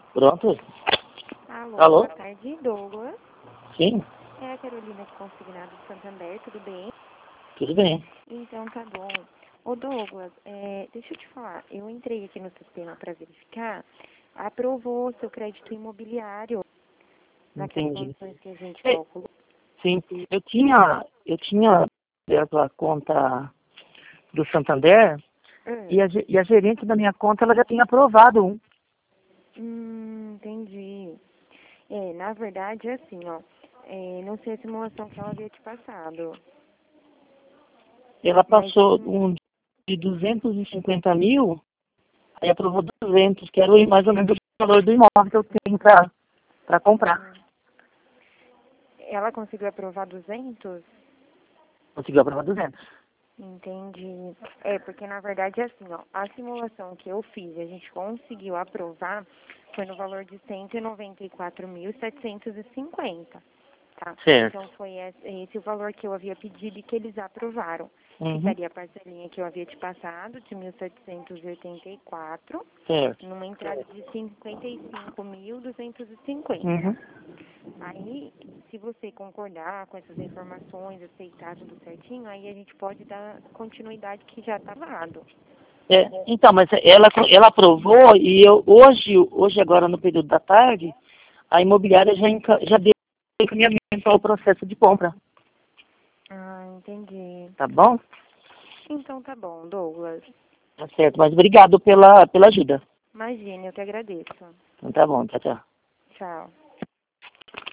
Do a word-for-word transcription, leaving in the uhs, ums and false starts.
Pronto? Alô, Alô? boa tarde, Douglas. Sim, É a Carolina de Consignado de Santander, tudo bem? tudo bem. Então tá bom. Ô Douglas, é, deixa eu te falar, eu entrei aqui no sistema para verificar, aprovou seu crédito imobiliário naquelas Entendi. condições que a gente É, calculou. sim, eu tinha, eu tinha aberto a conta do Santander e Hum, a, ge- e a gerente da minha conta ela já tinha aprovado um. hum, entendi. É, na verdade é assim, ó, é, não sei a simulação que ela havia te passado, Ela mas a passou sim- um de duzentos e cinquenta mil, aí aprovou duzentos, que era o- mais ou menos o valor do imóvel que eu tenho para para comprar. hum, ela conseguiu aprovar duzentos? Conseguiu aprovar duzentos. Entendi. É, porque na verdade é assim, ó, a simulação que eu fiz, a gente conseguiu aprovar, foi no valor de cento e noventa e quatro mil setecentos e cinquenta, tá? Certo. Então foi esse, esse o valor que eu havia pedido e que eles aprovaram. Uhum. Ficaria a parcelinha que eu havia te passado, de mil setecentos e oitenta e quatro, Certo. numa entrada de cinquenta e cinco mil duzentos e cinquenta. Uhum. Aí, se você concordar com essas informações, aceitar tudo certinho, aí a gente pode dar continuidade que já está dado. É, então, mas ela, ela aprovou e eu hoje, hoje agora no período da tarde, a imobiliária já, enca- já deu encaminhamento ao processo de compra, Ah, entendi. tá bom? Então tá bom, Douglas. Tá certo, mas obrigado pela, pela ajuda. Imagine, eu que agradeço. Então tá bom, tchau, tchau. Tchau.